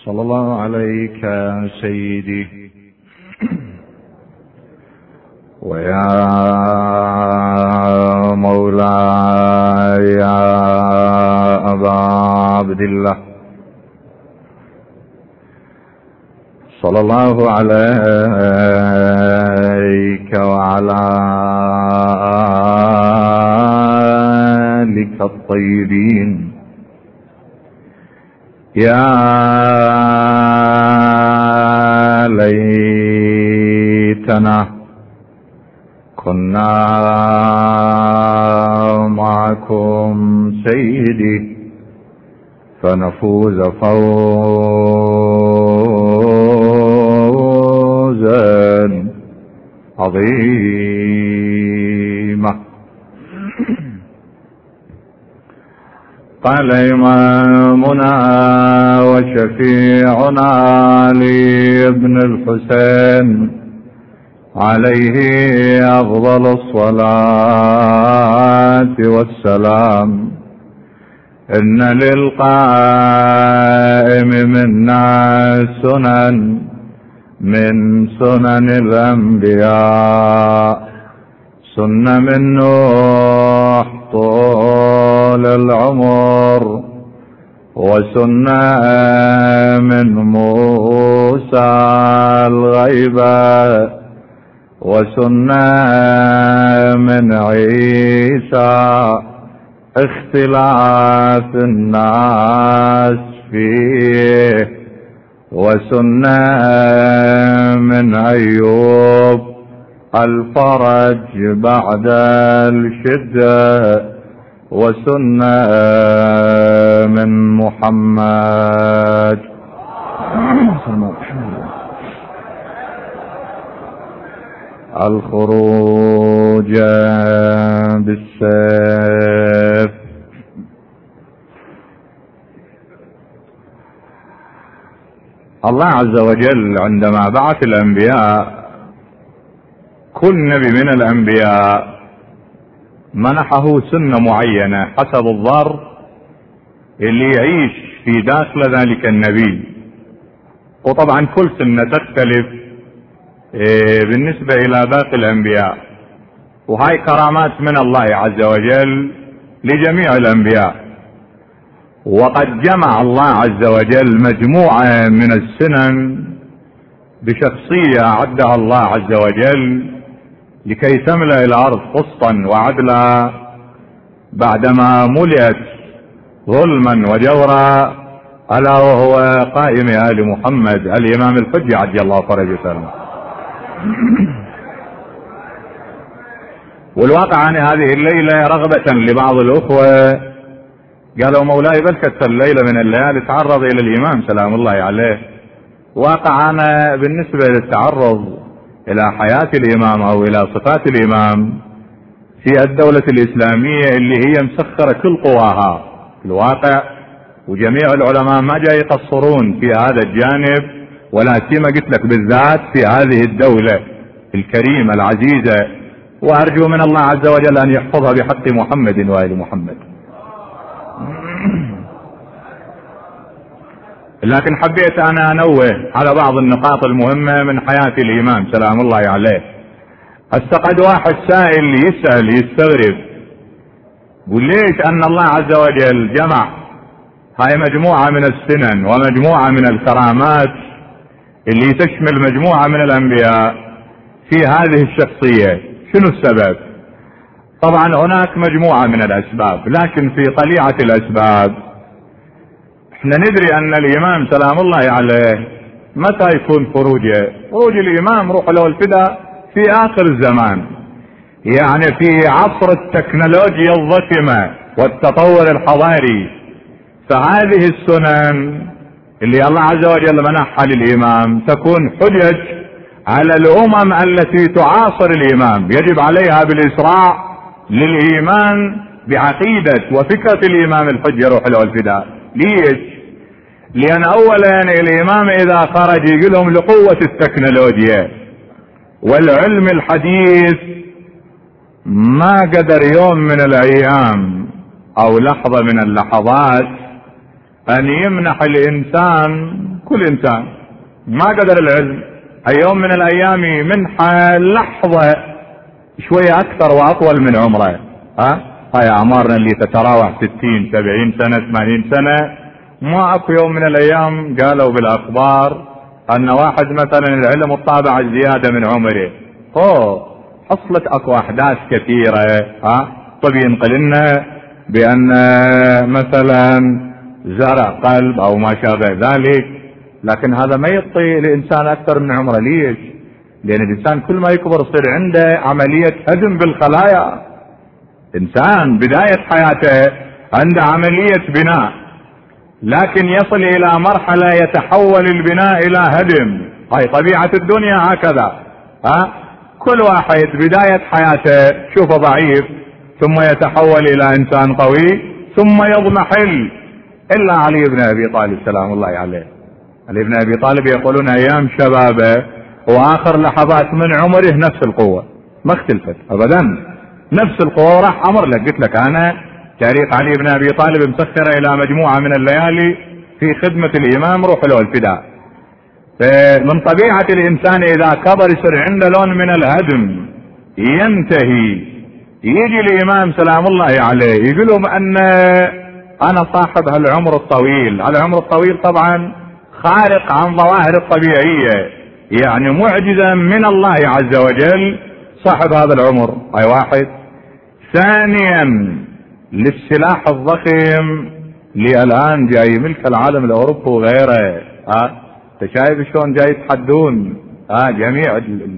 صلى الله عليك يا سيدي ويا مولاي يا أبا عبد الله، صلى الله عليك وعلى آلك الطيبين. يا ليتنا كنا معكم سيدي فنفوز فوزا عظيما. قال إمامنا وشفيعنا علي بن الحسين عليه أفضل الصلاة والسلام: إن للقائم منا سنن من سنن الأنبياء، سنة من نوح طول العمر، وسنة من موسى الغيبة، وسنة من عيسى اختلاف الناس فيه، وسنة من أيوب الفرج بعد الشدة، وسنة من محمد الخروج بالسيف. الله عز وجل عندما بعث الأنبياء، كل نبي من الأنبياء منحه سنة معينة حسب الظرف اللي يعيش في داخل ذلك النبي، وطبعا كل سنة تختلف بالنسبة إلى باقي الأنبياء، وهاي كرامات من الله عز وجل لجميع الأنبياء. وقد جمع الله عز وجل مجموعة من السنن بشخصية أعدها الله عز وجل لكي تملأ الأرض قسطا وعدلا بعدما ملئت ظلما وجورا، ألا وهو قائم آل محمد الإمام الحجة عجل الله فرجه وسلم. والواقع عن هذه الليلة رغبة لبعض الأخوة قالوا: مولاي بلكت الليلة من الليالي تعرض إلى الإمام سلام الله عليه. واقع أنا بالنسبة للتعرض إلى حياة الإمام أو إلى صفات الإمام في الدولة الإسلامية اللي هي مسخرة كل قواها في الواقع، وجميع العلماء ما جاي يقصرون في هذا الجانب، ولا سيما قلت لك بالذات في هذه الدولة الكريمة العزيزة، وأرجو من الله عز وجل أن يحفظها بحق محمد وآل محمد. لكن حبيت أنا أنوه على بعض النقاط المهمة من حياة الإمام سلام الله عليه. استقعد واحد سائل يسأل يستغرب، يقول: ليش أن الله عز وجل جمع هاي مجموعة من السنن ومجموعة من الكرامات اللي تشمل مجموعة من الأنبياء في هذه الشخصية؟ شنو السبب؟ طبعا هناك مجموعة من الأسباب، لكن في طليعة الأسباب احنا ندري أن الإمام سلام الله عليه متى يكون خروجه؟ خروج الإمام روح له الفداء في آخر الزمان، يعني في عصر التكنولوجيا الضخمة والتطور الحضاري. فهذه السنن اللي الله عز وجل منحها للإمام تكون حجج على الأمم التي تعاصر الإمام، يجب عليها بالإسراع للإيمان بعقيدة وفكرة الإمام الحجة روح له الفداء. ليش؟ لأن أولا الإمام إذا خرج يقولهم لقوة التكنولوجيا والعلم الحديث ما قدر يوم من الأيام أو لحظة من اللحظات أن يمنح الإنسان كل انسان ما قدر العلم يوم من الايام منحة لحظة شوية اكثر واطول من عمره. هاي اعمارنا اللي تتراوح 60 70 سنة 80 سنة، ما اكو يوم من الايام قالوا بالاخبار ان واحد مثلا العلم الطابع الزيادة من عمره. حصلت اكو احداث كثيرة. طب ينقل لنا بان مثلا زرع قلب او ما شابه ذلك، لكن هذا ما يعطي الانسان اكثر من عمره. ليش؟ لان الانسان كل ما يكبر يصير عنده عملية هدم بالخلايا. انسان بداية حياته عنده عملية بناء، لكن يصل الى مرحلة يتحول البناء الى هدم. هاي طبيعة الدنيا هكذا. كل واحد بداية حياته شوفه ضعيف، ثم يتحول الى انسان قوي، ثم يضمحل. الا علي بن ابي طالب سلام الله عليه. علي بن ابي طالب يقولون ايام شبابه واخر لحظات من عمره نفس القوة، ما اختلفت ابدا، نفس القوة. وراح امر لك، قلت لك انا تاريخ علي بن ابي طالب مسخرة الى مجموعة من الليالي في خدمة الامام، روح له الفداء. من طبيعة الانسان اذا كبر يصير عنده لون من الهدم، ينتهي. يجي الامام سلام الله عليه يقول لهم ان انا صاحب هالعمر الطويل. هالعمر الطويل طبعا خارق عن ظواهر الطبيعية، يعني معجزة من الله عز وجل صاحب هذا العمر. هاي واحد. ثانيا للسلاح الضخم اللي الان جاي ملك العالم الاوروبي وغيره. شايف شلون جاي يتحدون جميع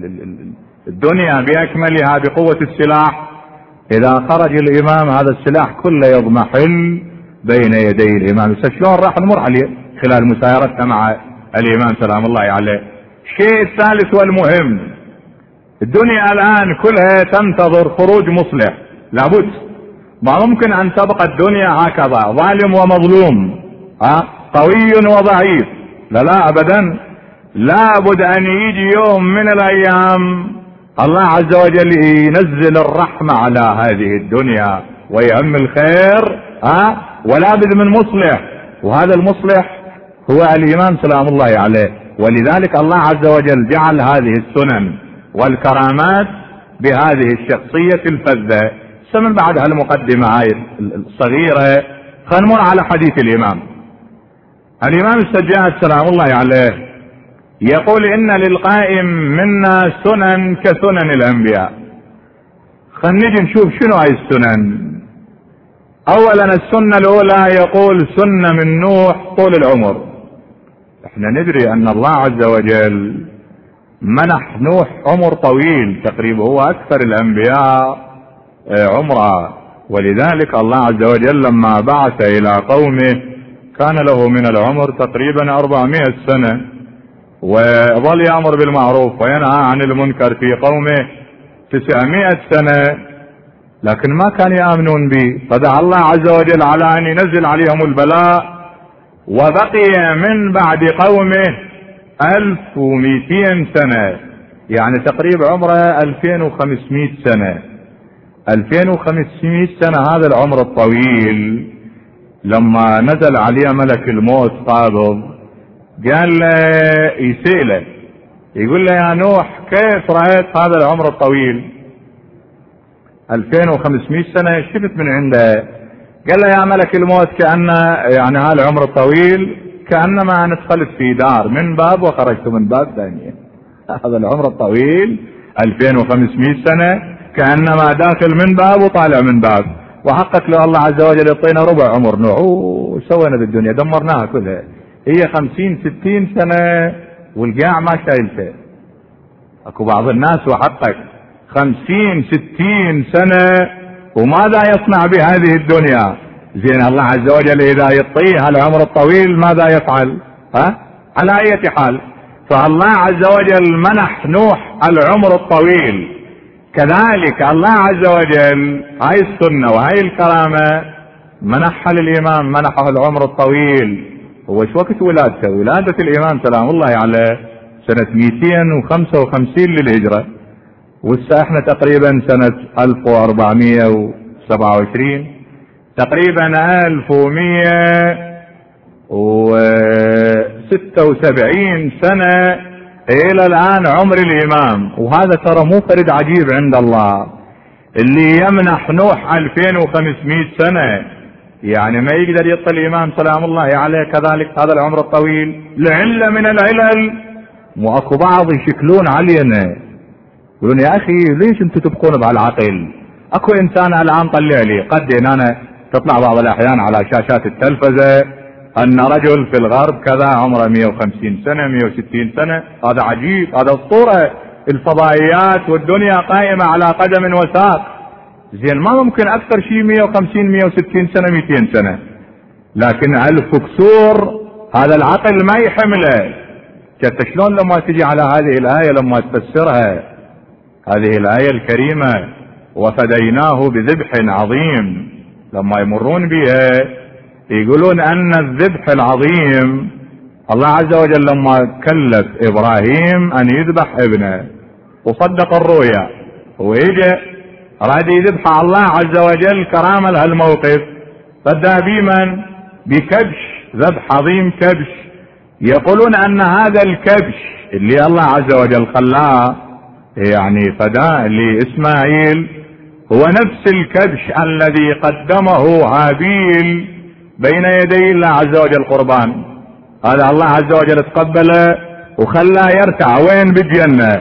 الدنيا باكملها بقوة السلاح. اذا خرج الامام هذا السلاح كله يضمحل بين يدي الامام. شلون راح نمر عليه خلال مسايرتنا مع الامام سلام الله عليه. الشيء الثالث والمهم، الدنيا الان كلها تنتظر خروج مصلح. لابد، ما ممكن ان تبقى الدنيا هكذا ظالم ومظلوم، قوي وضعيف. لا ابدا، لابد ان يجي يوم من الايام الله عز وجل ينزل الرحمة على هذه الدنيا ويعم الخير. ولا بد من مصلح، وهذا المصلح هو الامام سلام الله عليه. ولذلك الله عز وجل جعل هذه السنن والكرامات بهذه الشخصية الفذة. من بعد هالمقدمة هاي الصغيرة خلينا نمر على حديث الامام. الامام السجاد سلام الله عليه يقول ان للقائم منا سنن كسنن الانبياء. خلينا نجي نشوف شنو هاي السنن. اولا السنة الاولى يقول سنة من نوح طول العمر. احنا ندري ان الله عز وجل منح نوح عمر طويل، تقريبا هو اكثر الانبياء عمره. ولذلك الله عز وجل لما بعث الى قومه كان له من العمر تقريبا 400 سنة، وظل يأمر بالمعروف وينهى عن المنكر في قومه 900 سنة، لكن ما كان يآمنون به. فدعا الله عز وجل على أن ينزل عليهم البلاء، وبقي من بعد قومه 1200 سنة، يعني تقريبا عمره 2500 سنة. 2500 سنة هذا العمر الطويل. لما نزل عليه ملك الموت قابض قال له يسأله، يقول له يا نوح كيف رأيت هذا العمر الطويل 2500 سنة شفت من عنده؟ قال له يا ملك الموت كأن يعني هذا العمر الطويل كأنما أنا دخلت في دار من باب وخرجت من باب ثانية. هذا العمر الطويل 2500 سنة كأنما داخل من باب وطالع من باب. وحقق له الله عز وجل يعطينا ربع عمر نوح. سوينا بالدنيا دمرناها كلها، هي 50-60 سنة والقاع ما شايلته. اكو بعض الناس وحقق 50-60 سنة وماذا يصنع بهذه الدنيا؟ زين الله عز وجل اذا يعطيه العمر الطويل ماذا يفعل؟ على اي حال؟ فالله عز وجل منح نوح العمر الطويل، كذلك الله عز وجل هاي السنة وهاي الكرامة منحها للإمام، منحه العمر الطويل. هو شو وقت ولادته؟ ولادة الإمام سلام الله عليه سنة 255 للهجرة، والساعة احنا تقريبا سنة 1427، تقريبا 1196 76 سنة الى الان عمر الامام. وهذا ترى مو فرد عجيب عند الله، اللي يمنح نوح 2500 سنة يعني ما يقدر يطل الامام سلام الله عليه كذلك هذا العمر الطويل لعلة من العلل. واكو بعض يشكلون علينا يقولون يا اخي ليش انتم تبقون بهالعقل؟ اكو انسان الان طلع لي قد انا تطلع بعض الاحيان على شاشات التلفزة ان رجل في الغرب كذا عمره 150 سنة 160 سنة. هذا عجيب، هذا الصورة. الفضائيات والدنيا قائمة على قدم وساق. زين ما ممكن اكثر شيء 150 160 سنة 200 سنة، لكن 1000 كسور هذا العقل ما يحمله. شفت شلون لما تجي على هذه الآية لما تفسرها هذه الآية الكريمة وفديناه بذبح عظيم، لما يمرون بها يقولون ان الذبح العظيم الله عز وجل لما كلف ابراهيم ان يذبح ابنه وصدق الرؤيا ويجي راد يذبح الله عز وجل كرامة لهالموقف، فدا بمن؟ بكبش، ذبح عظيم كبش. يقولون ان هذا الكبش اللي الله عز وجل خلاه يعني فداء لإسماعيل هو نفس الكبش الذي قدمه هابيل بين يدي الله عز وجل قربان. هذا الله عز وجل تقبله وخلاه يرتع وين؟ بالجنة.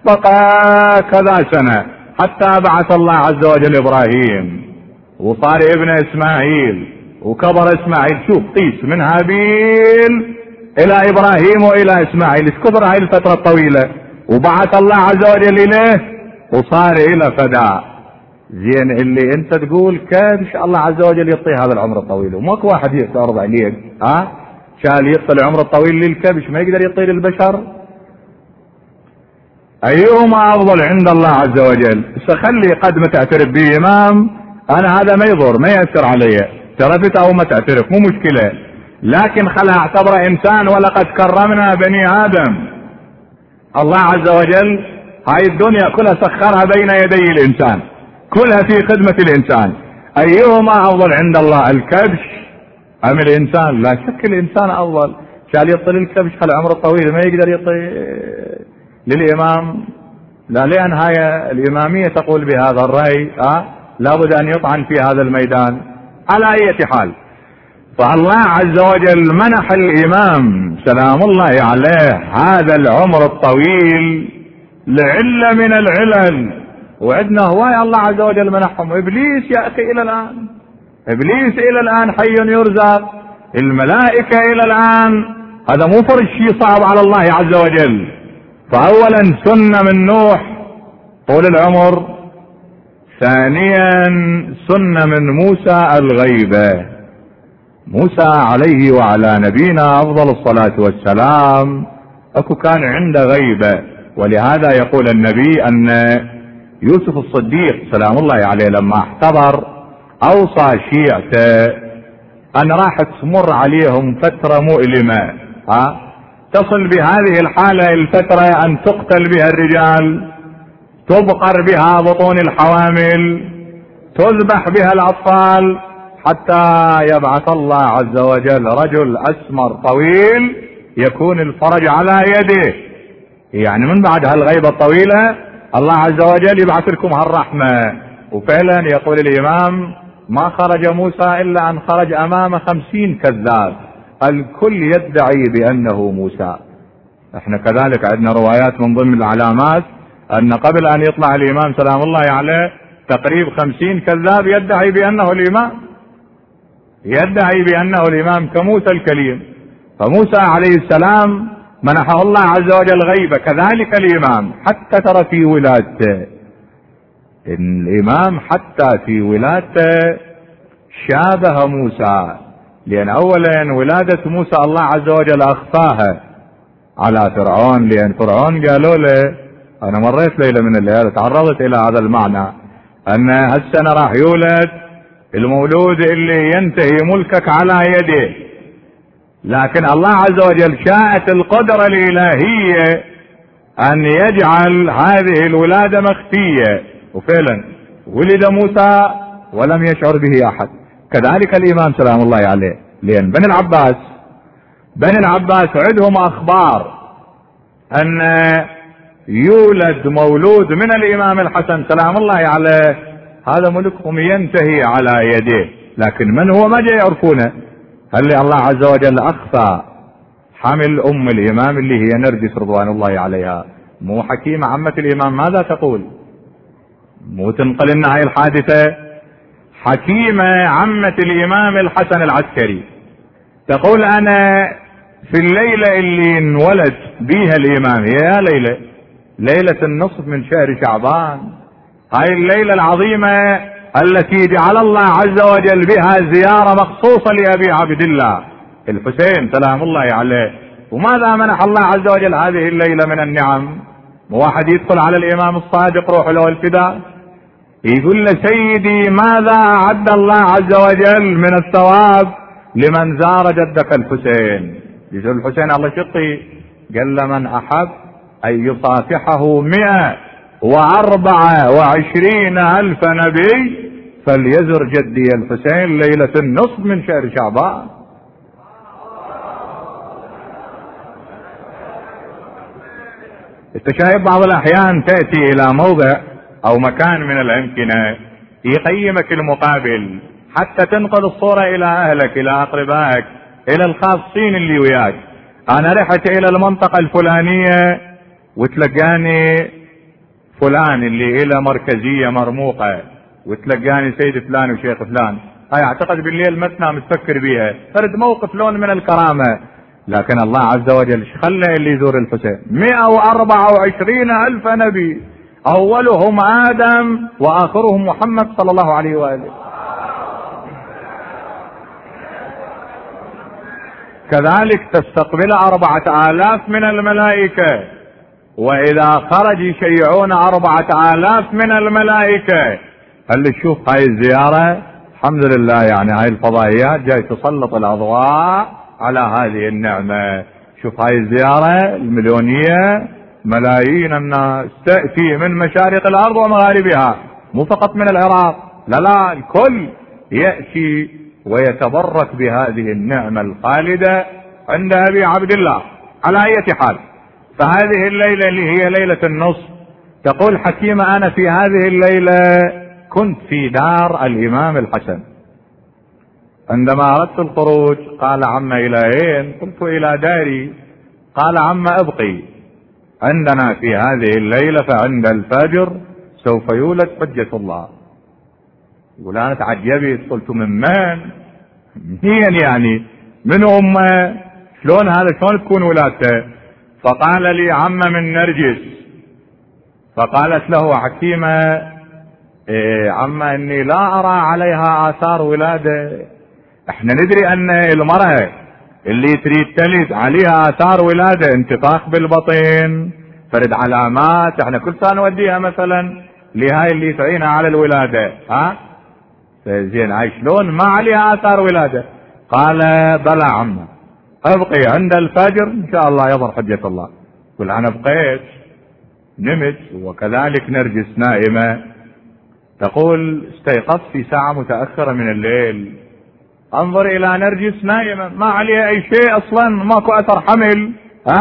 بقى كذا سنة حتى بعث الله عز وجل ابراهيم وصار ابن اسماعيل وكبر اسماعيل. شوف قيس من هابيل الى ابراهيم والى اسماعيل كبر هاي الفترة الطويلة، وبعث الله عز وجل اليه وصار الى فداء. زين اللي انت تقول كيف الله عز وجل يعطيه هذا العمر الطويل؟ وماكو واحد يعترض عليك شال يعطي العمر الطويل للكبش ما يقدر يعطيه للبشر؟ ايهما افضل عند الله عز وجل؟ خلي قد ما تعترف به امام انا هذا ما يضر ما يأثر علي، اعترفت او ما تعترف مو مشكلة، لكن خلها اعتبره انسان. ولقد كرمنا بني ادم. الله عز وجل هاي الدنيا كلها سخرها بين يدي الانسان، كلها في خدمة الانسان. ايهما افضل عند الله الكبش ام الانسان؟ لا شك الانسان افضل. شال يطل الكبش خلى عمره طويل ما يقدر يطي للامام. لا لان هاي الامامية تقول بهذا الرأي لابد ان يطعن في هذا الميدان. على اي حال فالله عز وجل منح الامام سلام الله عليه هذا العمر الطويل لعلة من العلل. وعندنا هواية الله عز وجل منحهم. ابليس يا اخي الى الان، ابليس الى الان حي يرزق، الملائكة الى الان. هذا مو فرض شيء صعب على الله عز وجل. فاولا سنة من نوح طول العمر، ثانيا سنة من موسى الغيبة. موسى عليه وعلى نبينا افضل الصلاة والسلام اكو كان عنده غيبة، ولهذا يقول النبي ان يوسف الصديق سلام الله عليه لما احتضر اوصى شيعته ان راح تمر عليهم فترة مؤلمة تصل بهذه الحالة الفترة ان تقتل بها الرجال، تبقر بها بطون الحوامل، تذبح بها الاطفال، حتى يبعث الله عز وجل رجل اسمر طويل يكون الفرج على يده. يعني من بعد هالغيبة الطويلة الله عز وجل يبعث لكم هالرحمة. وفعلا يقول الامام ما خرج موسى الا ان خرج امام 50 كذاب الكل يدعي بانه موسى. احنا كذلك عندنا روايات من ضمن العلامات ان قبل ان يطلع الامام سلام الله عليه تقريب 50 كذاب يدعي بانه الامام، يدعي بانه الامام كموسى الكليم. فموسى عليه السلام منحه الله عز وجل غيبة، كذلك الامام حتى ترى في ولادته الامام حتى في ولادته شابه موسى، لان اولا ولادة موسى الله عز وجل اخفاها على فرعون، لان فرعون قالوا له انا مريت ليلة من الليالي تعرضت الى هذا المعنى ان هالسنة راح يولد المولود اللي ينتهي ملكك على يده، لكن الله عز وجل شاءت القدرة الالهية ان يجعل هذه الولادة مخفية، وفعلا ولد موسى ولم يشعر به احد. كذلك الامام سلام الله عليه، لان بني العباس عندهم أخبار أن يولد مولود من الإمام الحسن سلام الله عليه، هذا ملكهم ينتهي على يديه، لكن من هو ما جاي يعرفونه. هل الله عز وجل أخفى حمل أم الإمام اللي هي نرجس رضوان الله عليها؟ مو حكيمة عمة الإمام ماذا تقول؟ مو تنقل لنا هاي الحادثة؟ حكيمة عمة الإمام الحسن العسكري تقول أنا في الليلة اللي انولد بيها الإمام، يا ليلة النصف من شهر شعبان، هاي الليلة العظيمة التي جعل الله عز وجل بها زيارة مخصوصة لأبي عبد الله الحسين سلام الله عليه. وماذا منح الله عز وجل هذه الليلة من النعم؟ واحد يدخل على الإمام الصادق روح له الفداء يقول له سيدي ماذا أعد الله عز وجل من الثواب لمن زار جدك الحسين؟ يقول الحسين الله شقي، قال له من أحب أن يصافحه 124,000 نبي فليزر جدي الحسين ليلة النصف من شهر شعبان. انت شايف بعض الأحيان تأتي إلى موضع أو مكان من الأمكنة يقيمك المقابل حتى تنقل الصورة إلى أهلك إلى أقربائك إلى الخاصين اللي وياك. أنا رحت إلى المنطقة الفلانية وتلقاني فلان اللي إلى مركزية مرموقة وتلقاني سيد فلان وشيخ فلان، هاي اعتقد بالليل ما تنام تفكر بيها، فرد موقف لون من الكرامة. لكن الله عز وجل خلى اللي يزور الحسين 124,000 نبي، أولهم آدم وآخرهم محمد صلى الله عليه وآله. كذلك تستقبل 4,000 من الملائكة، وإذا خرج يشيعون 4,000 من الملائكة. هل تشوف هاي الزيارة؟ الحمد لله يعني هاي الفضائيات جاي تسلط الأضواء على هذه النعمة. شوف هاي الزيارة المليونية، ملايين الناس تأتي من مشارق الأرض ومغاربها، مو فقط من العراق، لا الكل يأتي ويتبرك بهذه النعمة الخالدة عند أبي عبد الله. على أي حال، فهذه الليلة اللي هي ليلة النصف، تقول حكيمة أنا في هذه الليلة كنت في دار الإمام الحسن، عندما أردت الخروج قال عم إلى أين؟ قلت إلى داري. قال عم ابقي عندنا في هذه الليلة فعند الفجر سوف يولد حجة الله. يقول أنا تعجبت، قلت من يعني من أمه؟ شلون هذا، شلون تكون ولادته؟ فقال لي عم من نرجس. فقالت له حكيمة عم إني لا أرى عليها آثار ولادة. احنا ندري أن المرأة اللي تريد تلد عليها آثار ولادة، انتفاخ بالبطن، فرد علامات، احنا كل سنة نوديها مثلا لهاي اللي تعينها على الولادة. زين هاي شلون ما عليها آثار ولادة؟ قال بلى عم ابقي عند الفجر ان شاء الله يظهر حجة الله. قل انا بقيت نمت، وكذلك نرجس نائمة تقول استيقظت في ساعة متأخرة من الليل، انظر الى نرجس نائمة ما عليها اي شيء اصلا، ماكو اثر حمل.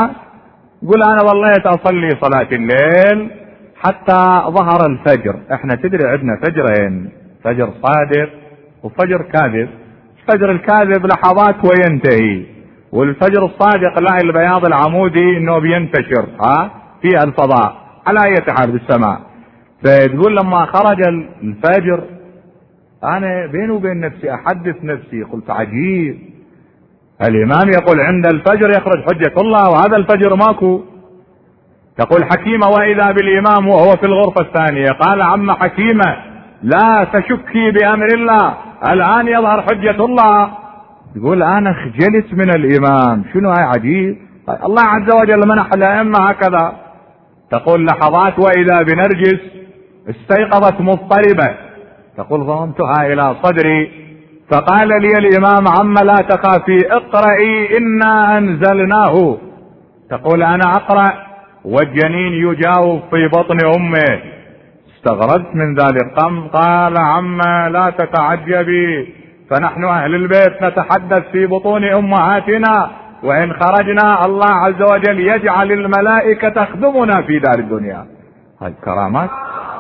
قل انا ظليت اصلي صلاة الليل حتى ظهر الفجر. احنا تدري عندنا فجرين، فجر صادق وفجر كاذب. الفجر الكاذب لحظات وينتهي، والفجر الصادق لا البياض العمودي انه بينتشر في الفضاء على اي حال بالسماء. فتقول لما خرج الفجر انا بيني وبين نفسي احدث نفسي، قلت عجيب، الامام يقول عند الفجر يخرج حجة الله وهذا الفجر ماكو. تقول حكيمة واذا بالامام وهو في الغرفة الثانية. قال عم حكيمة لا تشكي بامر الله، الان يظهر حجة الله. تقول انا خجلت من الامام، شنو هاي عجيب، الله عز وجل منح الائمة هكذا. تقول لحظات واذا بنرجس استيقظت مضطربة، تقول ضممتها الى صدري فقال لي الامام عم لا تخافي اقرأي انا انزلناه. تقول انا اقرأ والجنين يجاوب في بطن امه، استغربت من ذلك. قال عم لا تتعجبي، فنحن اهل البيت نتحدث في بطون امهاتنا وإن خرجنا الله عز وجل يجعل الملائكة تخدمنا في دار الدنيا. هاي كرامات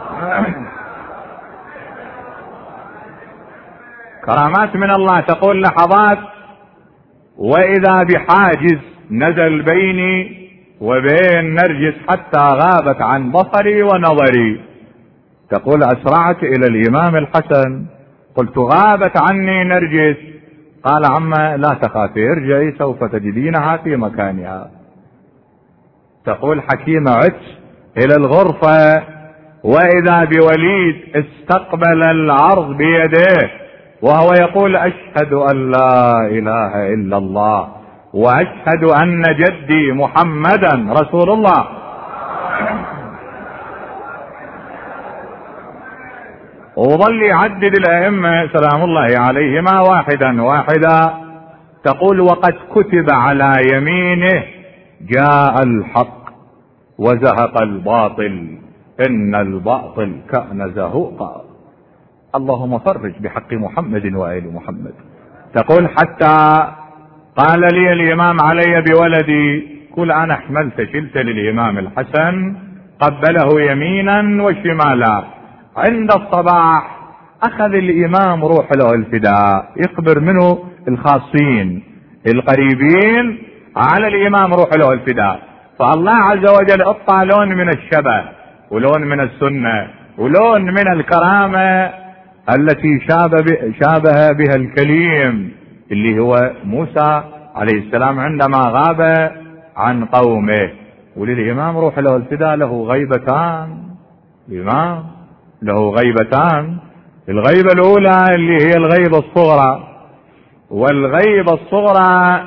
كرامات من الله. تقول لحظات وإذا بحاجز نزل بيني وبين نرجس حتى غابت عن بصري ونظري. تقول أسرعت إلى الإمام الحسن قلت غابت عني نرجس، قال عما لا تخافي ارجعي سوف تجدينها في مكانها. تقول حكيمة عدت إلى الغرفة وإذا بوليد استقبل العرض بيديه وهو يقول أشهد أن لا إله إلا الله وأشهد أن جدي محمدا رسول الله. وظل يعدد الأئمة سلام الله عليهما واحدا واحدا. تقول وقد كتب على يمينه جاء الحق وزهق الباطل إن الباطل كان زهوقا. اللهم فرج بحق محمد وآل محمد. تقول حتى قال لي الإمام علي بولدي، قل أنا حملت شلت للإمام الحسن قبله يمينا وشمالا. عند الصباح أخذ الإمام روح له الفداء يخبر منه الخاصين القريبين على الإمام روح له الفداء. فالله عز وجل اعطى لون من الشبه ولون من السنة ولون من الكرامة التي شابه بها الكليم اللي هو موسى عليه السلام عندما غاب عن قومه. وللإمام روح له الفداء له غيبتان. الإمام له غيبتان، الغيبة الأولى اللي هي الغيبة الصغرى، والغيبة الصغرى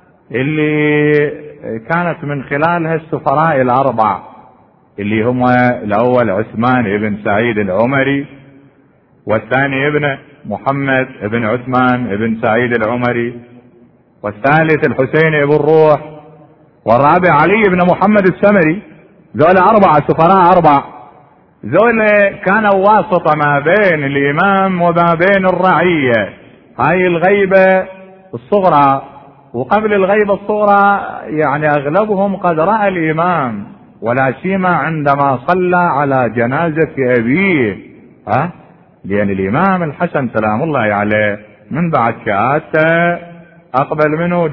اللي كانت من خلالها السفراء الأربع اللي هم الأول عثمان بن سعيد العمري، والثاني ابن محمد بن عثمان بن سعيد العمري، والثالث الحسين بن روح، والرابع علي بن محمد السمري. ذول أربعة سفراء أربع، ذول كانوا واسطة ما بين الإمام وما بين الرعية. هاي الغيبة الصغرى. وقبل الغيبة الصغرى يعني أغلبهم قد رأى الإمام، ولا سيما عندما صلى على جنازة أبيه. لأن الإمام الحسن سلام الله عليه من بعد شهادته أقبل منه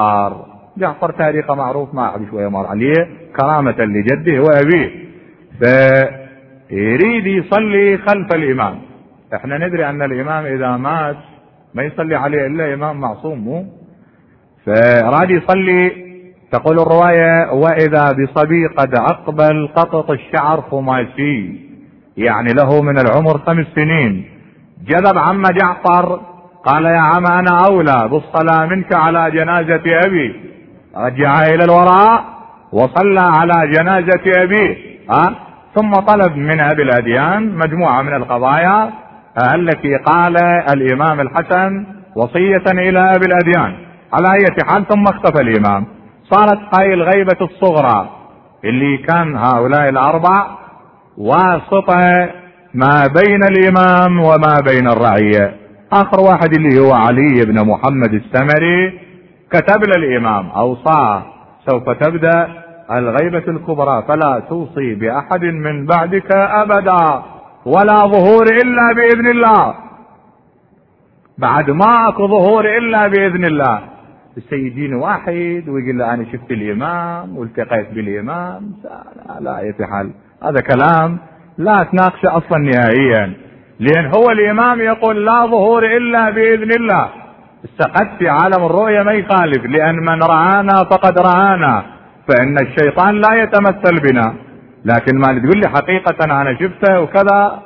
جعفر تاريخه معروف، ما أحد شوية مر عليه كرامة لجده وأبيه، فيريد يصلي خلف الإمام. احنا ندري أن الإمام إذا مات ما يصلي عليه إلا إمام معصوم، مو فراد يصلي. تقول الرواية وإذا بصبي قد أقبل قطط الشعر خماسي، يعني له من العمر 5 سنين. جذب عم جعفر قال يا عم أنا أولى بالصلاة منك على جنازة أبي. رجع إلى الوراء وصلى على جنازة أبيه. ثم طلب من أبي الأديان مجموعة من القضايا التي قال الإمام الحسن وصية إلى أبي الأديان. على أي حال ثم اختفى الإمام. صارت هاي الغيبة الصغرى اللي كان هؤلاء الأربع واسطة ما بين الإمام وما بين الرعية. آخر واحد اللي هو علي بن محمد السمري كتب للإمام أوصاه سوف تبدأ الغيبة الكبرى فلا توصي بأحد من بعدك أبدا ولا ظهور إلا بإذن الله. بعد ما أكو ظهور إلا بإذن الله. السيدين واحد ويقول له أنا شفت الإمام والتقيت بالإمام. لا يتحل هذا كلام لا تناقش أصلا نهائيا، لأن هو الإمام يقول لا ظهور إلا بإذن الله. السقط في عالم الرؤية ما يخالف، لأن من رآنا فقد رآنا، فإن الشيطان لا يتمثل بنا. لكن ما تقول لي حقيقة أنا شفته وكذا،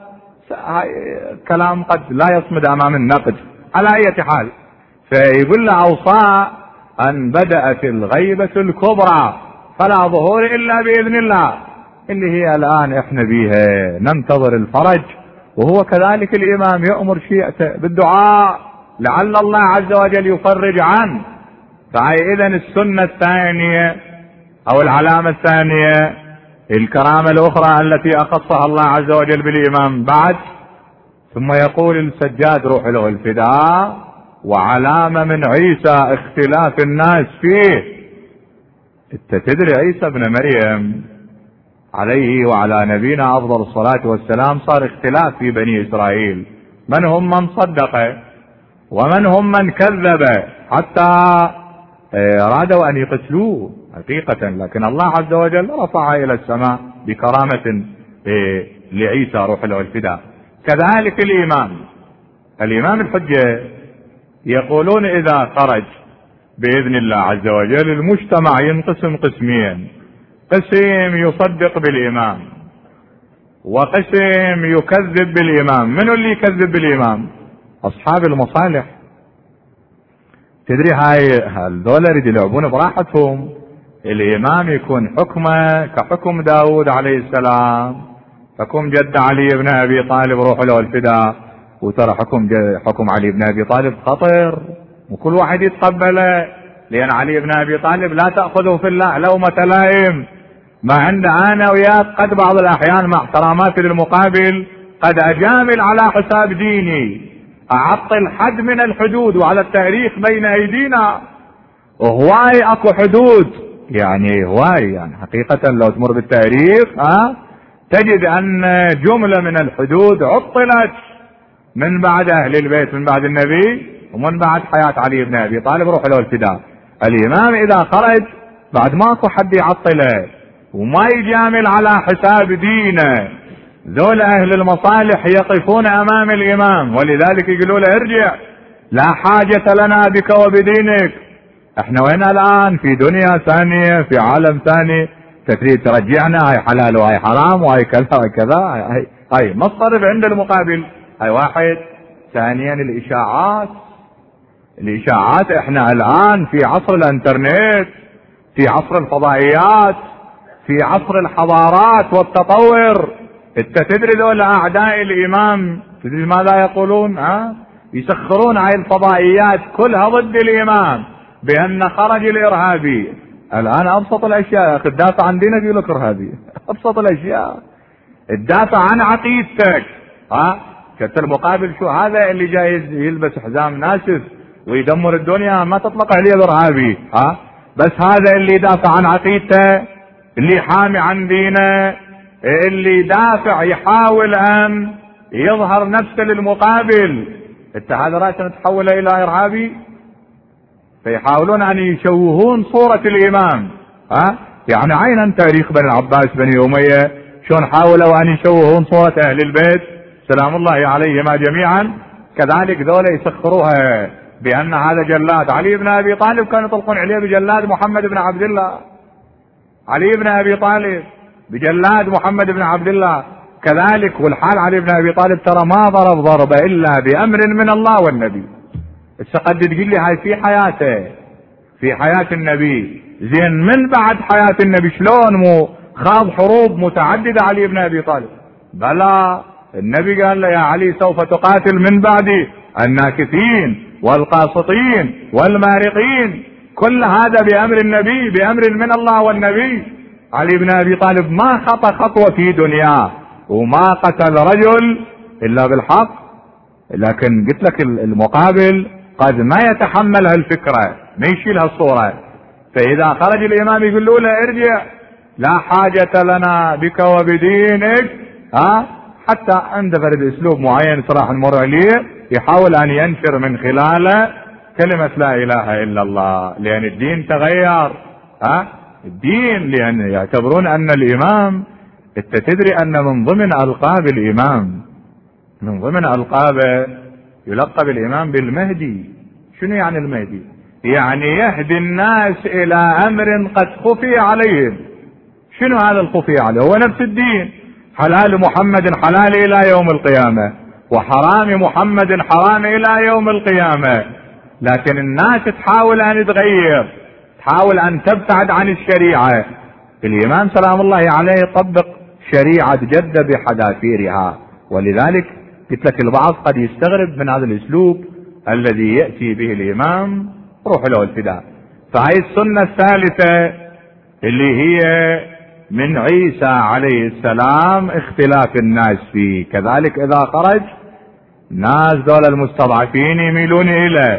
كلام قد لا يصمد أمام النقد. على أي حال فيقول له أوصى أن بدأت الغيبة الكبرى فلا ظهور إلا بإذن الله، اللي هي الآن إحنا بيها ننتظر الفرج. وهو كذلك الإمام يأمر شيعته بالدعاء لعل الله عز وجل يفرج عنه. فإذا السنة الثانية أو العلامة الثانية الكرامة الأخرى التي أخصها الله عز وجل بالإمام بعد. ثم يقول السجاد روح له الفداء وعلامة من عيسى اختلاف الناس فيه. انت تدري عيسى بن مريم عليه وعلى نبينا افضل الصلاة والسلام صار اختلاف في بني اسرائيل، من هم من صدق ومن هم من كذب، حتى ارادوا ان يقتلوه حقيقة، لكن الله عز وجل رفع الى السماء بكرامة لعيسى روح له الفداء. كذلك الامام الحجة يقولون اذا خرج باذن الله عز وجل المجتمع ينقسم قسمين، قسم يصدق بالامام وقسم يكذب بالامام. من اللي يكذب بالامام؟ اصحاب المصالح. تدري هذول يريد يلعبون براحتهم. الامام يكون حكمه كحكم داود عليه السلام، حكم جد علي بن ابي طالب روح له الفداء. وترى حكم علي بن ابي طالب خطر وكل واحد يتقبله، لان علي بن ابي طالب لا تأخذه في الله لومة لائم. ما عند انا وياك قد بعض الاحيان مع احتراماتي للمقابل قد اجامل على حساب ديني، اعطل حد من الحدود، وعلى التاريخ بين ايدينا هواي اكو حدود، يعني هواي، يعني حقيقة لو تمر بالتاريخ تجد ان جملة من الحدود عطلت من بعد اهل البيت، من بعد النبي ومن بعد حياة علي بن ابي طالب روح له الفداء. الامام اذا خرج بعد ماكو حد يعطله وما يجامل على حساب دينه. ذول اهل المصالح يقفون امام الامام، ولذلك يقولوا له ارجع، لا حاجة لنا بك وبدينك. احنا وين الان؟ في دنيا ثانية، في عالم ثاني، تريد ترجعنا هاي حلال وهاي حرام وهاي كذا وهاي كذا، هاي ما تصرف عند المقابل. هاي واحد. ثانيا الاشاعات احنا الان في عصر الانترنت، في عصر الفضائيات، في عصر الحضارات والتطور. انت تدري ذول اعداء الامام تدري ماذا يقولون؟ يسخرون هاي الفضائيات كلها ضد الامام بان خرج الارهابي. الان ابسط الاشياء يا اخي تدافع عن دينك يقول لك ارهابي. ابسط الاشياء تدافع عن عقيدتك. كنت المقابل شو هذا اللي جاي يلبس حزام ناسف ويدمر الدنيا ما تطلق عليه الارهابي. بس هذا اللي يدافع عن عقيدته، اللي يحامي عن دينه، اللي دافع يحاول ان يظهر نفسه للمقابل، انت هذا رأسا تحول الى ارهابي. فيحاولون ان يشوهون صورة الامام. يعني عينا تاريخ بني العباس بني امية شلون حاولوا ان يشوهون صورة اهل البيت سلام الله عليهما جميعا، كذلك ذولا يسخروها بان هذا جلاد علي بن ابي طالب، كانوا يطلقون عليه بجلاد محمد بن عبد الله. علي بن ابي طالب بجلاد محمد بن عبد الله كذلك. والحال علي بن ابي طالب ترى ما ضرب ضربه الا بامر من الله والنبي. قد تقول لي هاي في حياته، في حياة النبي، زين من بعد حياة النبي شلون مو خاض حروب متعددة علي بن ابي طالب؟ بلى النبي قال له يا علي سوف تقاتل من بعدي الناكثين والقاسطين والمارقين، كل هذا بأمر النبي، بأمر من الله والنبي. علي بن ابي طالب ما خطى خطوة في دنياه وما قتل رجل الا بالحق، لكن قلت لك المقابل قد ما يتحمل هالفكرة، ما يشيل هالصورة. فاذا خرج الامام يقول له ارجع، لا حاجة لنا بك وبدينك. حتى عنده فرد اسلوب معين صراحة نمر عليه، يحاول ان ينشر من خلاله كلمة لا اله الا الله، لان الدين تغير. الدين لان يعتبرون ان الامام، انت تدري ان من ضمن القاب الامام، من ضمن القابه يلقب الامام بالمهدي. شنو يعني المهدي؟ يعني يهدي الناس الى امر قد خفي عليهم. شنو هذا الخفي عليه؟ هو نفس الدين، حلال محمد حلال الى يوم القيامة، وحرام محمد حرام الى يوم القيامة. لكن الناس تحاول ان تغير، تحاول ان تبتعد عن الشريعة. الامام سلام الله عليه يطبق شريعة جدة بحذافيرها، ولذلك قلت لك البعض قد يستغرب من هذا الاسلوب الذي يأتي به الامام روح له الفداء. فهي السنة الثالثة اللي هي من عيسى عليه السلام اختلاف الناس فيه. كذلك اذا خرج ناس دول المستضعفين يميلون اليه،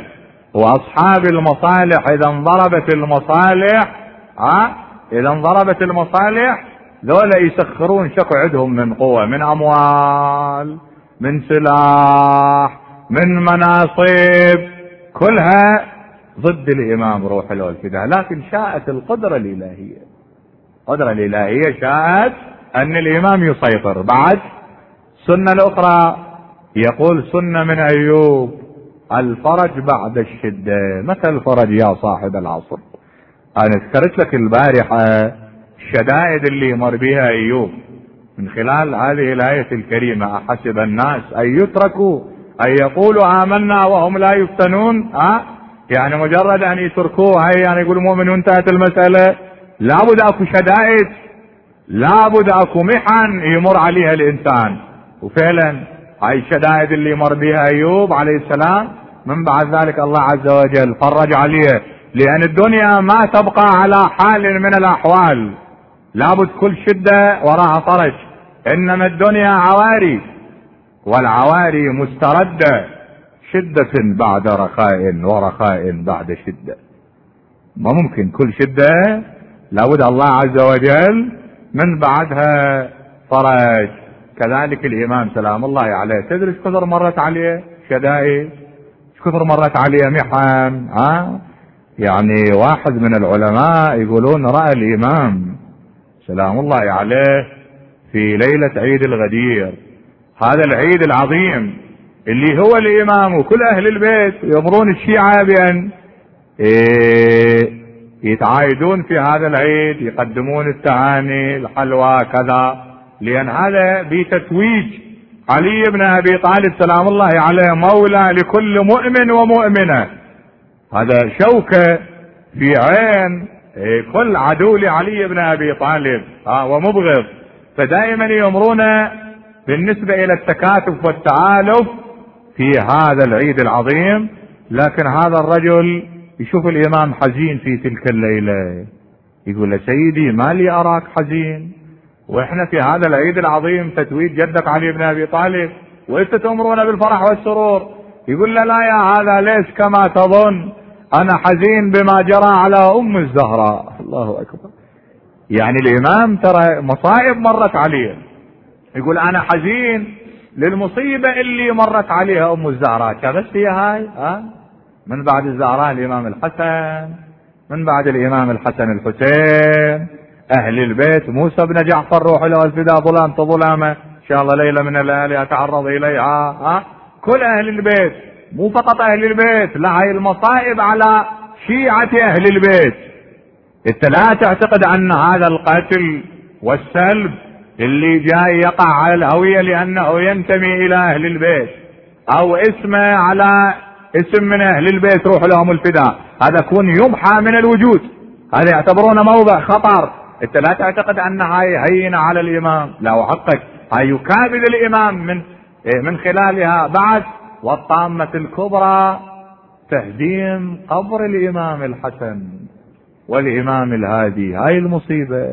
واصحاب المصالح اذا انضربت المصالح اذا انضربت المصالح ذولا يسخرون شكو عندهم من قوة، من اموال، من سلاح، من مناصب، كلها ضد الامام روح له الفداء. لكن شاءت القدرة الالهية، القدرة الالهية شاءت ان الامام يسيطر. بعد سنة الاخرى يقول سنة من ايوب الفرج بعد الشدة. متى الفرج يا صاحب العصر؟ انا ذكرت لك البارحة الشدائد اللي يمر بها ايوب من خلال هذه الآية الكريمة: احسب الناس ان يتركوا ان يقولوا آمنا وهم لا يفتنون. يعني مجرد ان يتركوه هي يعني يقول مؤمن وانتهت المسألة؟ لابد اكو شدائد، لابد اكو محن يمر عليها الانسان. وفعلا هاي الشدائد اللي يمر بها ايوب عليه السلام من بعد ذلك الله عز وجل فرج عليه، لان الدنيا ما تبقى على حال من الاحوال، لابد كل شدة وراها فرج. انما الدنيا عواري، والعواري مستردة، شدة بعد رخاء ورخاء بعد شدة. ما ممكن كل شدة، لابد الله عز وجل من بعدها فرج. كذلك الامام سلام الله عليه، تدري ايش كثر مرت عليه شدائد، ايش كثر مرت عليه محن. يعني واحد من العلماء يقولون رأى الامام سلام الله عليه في ليلة عيد الغدير، هذا العيد العظيم اللي هو الامام وكل اهل البيت يأمرون الشيعة بان يتعايدون في هذا العيد، يقدمون التهاني، الحلوى، كذا، لان هذا بتتويج علي بن ابي طالب سلام الله عليه مولى لكل مؤمن ومؤمنة. هذا شوكة في عين كل عدو لعلي بن ابي طالب ومبغض. فدائما يأمرون بالنسبة الى التكاتف والتآلف في هذا العيد العظيم. لكن هذا الرجل يشوف الامام حزين في تلك الليلة، يقول له سيدي ما لي اراك حزين، واحنا في هذا العيد العظيم تتويج جدك علي بن ابي طالب وانت تأمرون بالفرح والسرور. يقول له لا يا هذا ليس كما تظن، انا حزين بما جرى على ام الزهراء. الله اكبر. يعني الامام ترى مصائب مرت عليه، يقول انا حزين للمصيبة اللي مرت عليها ام الزهراء. بس هي هاي من بعد الزهراء الامام الحسن، من بعد الامام الحسن الحسين، اهل البيت، موسى بن جعفر روح له الفداء، ظلام ظلامه ان شاء الله ليلة من الليالي اتعرض اليها. كل اهل البيت، مو فقط اهل البيت، لا، هاي المصائب على شيعة اهل البيت. انت لا تعتقد ان هذا القتل والسلب اللي جاي يقع على الهوية لانه ينتمي الى اهل البيت او اسمه على اسم من اهل البيت روح لهم الفداء، هذا يكون يمحى من الوجود، هذا يعتبرونه موضع خطر. انت لا تعتقد ان هاي هينة على الامام، لا وحقك، هاي يكابد الامام من خلالها. بعد والطامة الكبرى تهديم قبر الامام الحسن والامام الهادي. هاي المصيبة،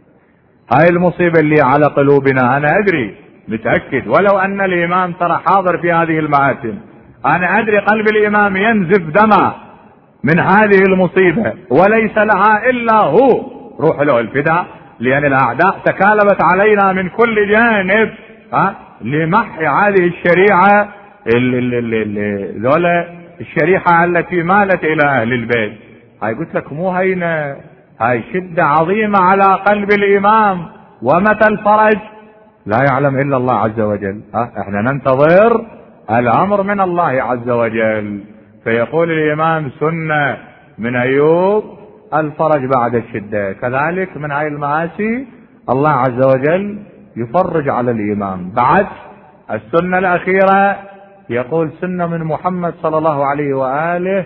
هاي المصيبة اللي على قلوبنا. انا ادري متأكد ولو ان الامام ترى حاضر في هذه المآتم، انا ادري قلب الامام ينزف دما من هذه المصيبة، وليس لها الا هو روح له الفداء، لان الاعداء تكالبت علينا من كل جانب لمحي هذه الشريعة ذولا الشريعة التي مالت الى اهل البيت. هاي قلت لك مو هينة، هاي شدة عظيمة على قلب الامام. ومتى الفرج لا يعلم الا الله عز وجل. احنا ننتظر الامر من الله عز وجل. فيقول الامام سنة من ايوب الفرج بعد الشدة. كذلك من هاي المآسي الله عز وجل يفرج على الامام. بعد السنة الاخيرة يقول سنة من محمد صلى الله عليه وآله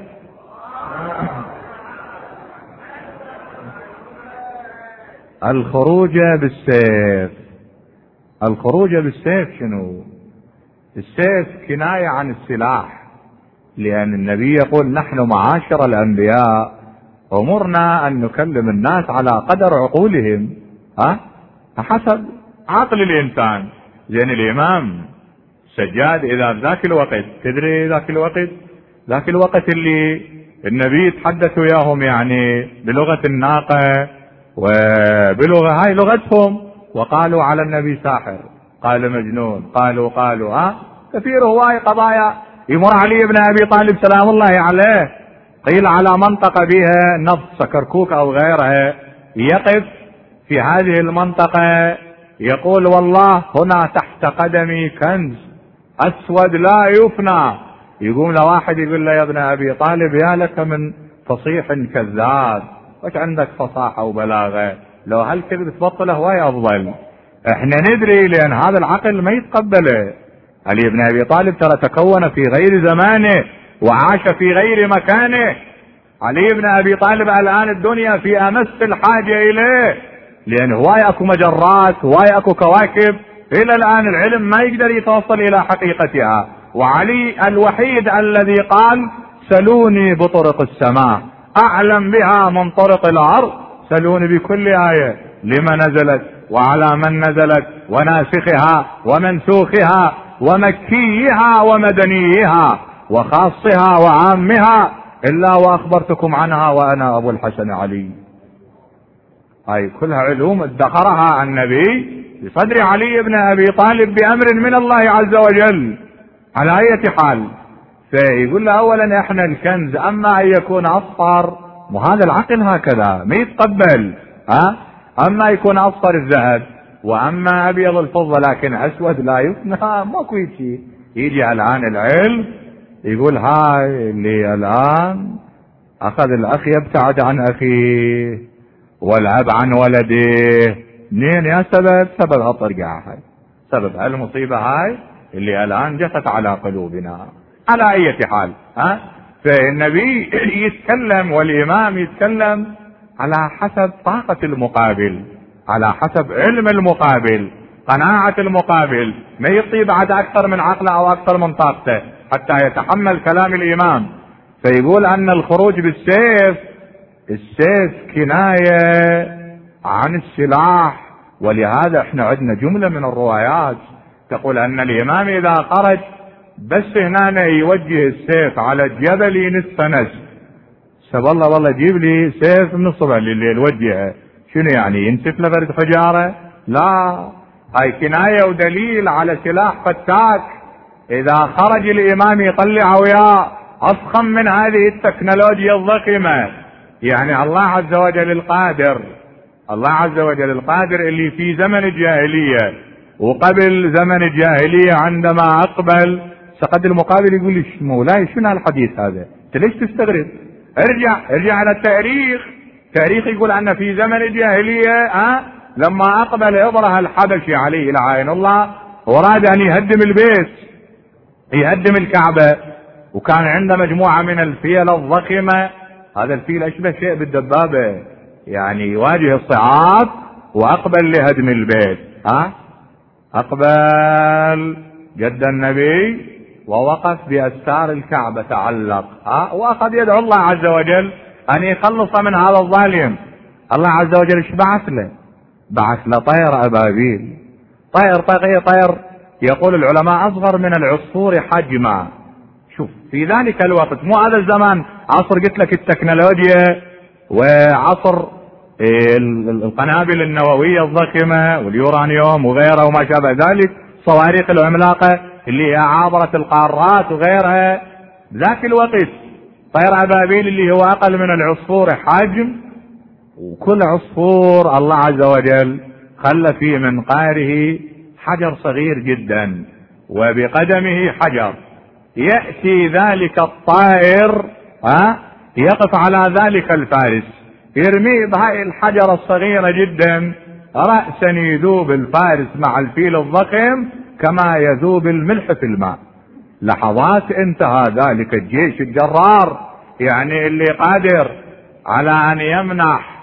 الخروج بالسيف. الخروج بالسيف شنو؟ السيف كناية عن السلاح، لأن النبي يقول نحن معاشر الأنبياء أمرنا أن نكلم الناس على قدر عقولهم، حسب عقل الإنسان. زين الإمام سجاد إذا ذاك الوقت، تدري ذاك الوقت ذاك الوقت اللي النبي يتحدث وياهم يعني بلغة الناقة وبلغة هاي لغتهم، وقالوا على النبي ساحر، قال مجنون، قالوا كثير هواي قضايا. يمر علي بن ابي طالب سلام الله عليه، قيل على منطقة بها نفط كركوك او غيرها، يقف في هذه المنطقة يقول والله هنا تحت قدمي كنز اسود لا يفنى. يقوم لواحد يقول له يا ابن ابي طالب يا لك من فصيح كذاب، وش عندك فصاحة وبلاغة؟ لو هالكذب تبطله هواي افضل. احنا ندري لان هذا العقل ما يتقبله. علي بن ابي طالب ترى تكون في غير زمانه وعاش في غير مكانه. علي بن ابي طالب الان الدنيا في امس الحاجة اليه، لان هواي اكو مجرات، هواي اكو كواكب الى الان العلم ما يقدر يتوصل الى حقيقتها. وعلي الوحيد الذي قال سلوني بطرق السماء اعلم بها من طرق الارض، سلوني بكل آية لما نزلت وعلى من نزلت وناسخها ومنسوخها ومكيها ومدنيها وخاصها وعامها إلا وأخبرتكم عنها وأنا أبو الحسن علي. هاي كلها علوم ادخرها النبي بصدر علي بن أبي طالب بأمر من الله عز وجل. على أي حال فيقول له أولا احنا الكنز، أما أن يكون أصفر وهذا العقل هكذا ما يتقبل، أما يكون أصفر الذهب وأما أبيض الفضة لكن أسود لا يفنى، ماكو شيء. يجي الآن العلم يقول هاي اللي الآن أخذ الأخ يبتعد عن أخيه والأب عن ولده، منين يا سبب هالطرقة هاي، سبب هالمصيبة هاي اللي الآن جثت على قلوبنا. على أي حال فالنبي يتكلم والإمام يتكلم على حسب طاقة المقابل، على حسب علم المقابل، قناعة المقابل، ما يعطي بعد أكثر من عقله أو أكثر من طاقته حتى يتحمل كلام الإمام. فيقول أن الخروج بالسيف، السيف كناية عن السلاح، ولهذا احنا عندنا جملة من الروايات تقول أن الإمام إذا خرج بس هنا يوجه السيف على الجبل ينصف نصف، سب الله والله جيب لي سيف من الصبح الليل وجهه، شنو يعني ينسف له فرد حجارة؟ لا، هاي كناية ودليل على سلاح فتاك. إذا خرج الإمام يطلع وياه أفخم من هذه التكنولوجيا الضخمة. يعني الله عز وجل القادر، الله عز وجل القادر اللي في زمن الجاهلية وقبل زمن الجاهلية عندما أقبل سقد المقابل يقول لي مولاي شنو هالحديث هذا؟ انت ليش تستغرب؟ ارجع على التاريخ. تاريخ يقول أن في زمن الجاهلية لما أقبل إبرة الحبشي عليه لعين الله وراد أن يهدم البيت، يهدم الكعبة، وكان عنده مجموعة من الفيل الضخمة. هذا الفيل أشبه شيء بالدبابة، يعني يواجه الصعاب، وأقبل لهدم البيت. أقبل جد النبي ووقف بأستار الكعبة تعلق، وأخذ يدعو الله عز وجل أن يخلص من هذا الظالم. الله عز وجل ايش بعث له؟ بعث له طير أبابيل، طير يقول العلماء أصغر من العصفور حجما. شوف في ذلك الوقت، مو هذا الزمان عصر قلت لك التكنولوجيا وعصر القنابل النووية الضخمة واليورانيوم وغيرها وما شابه ذلك، صواريخ العملاقة اللي هي عابرت القارات وغيرها. ذاك الوقت طير أبابيل اللي هو أقل من العصفور حجم، وكل عصفور الله عز وجل خلى في منقاره حجر صغير جدا وبقدمه حجر. يأتي ذلك الطائر يقف على ذلك الفارس يرميه بهاي الحجرة الصغيرة جدا، رأسا يذوب الفارس مع الفيل الضخم كما يذوب الملح في الماء. لحظات انتهى ذلك الجيش الجرار، يعني اللي قادر على ان يمنح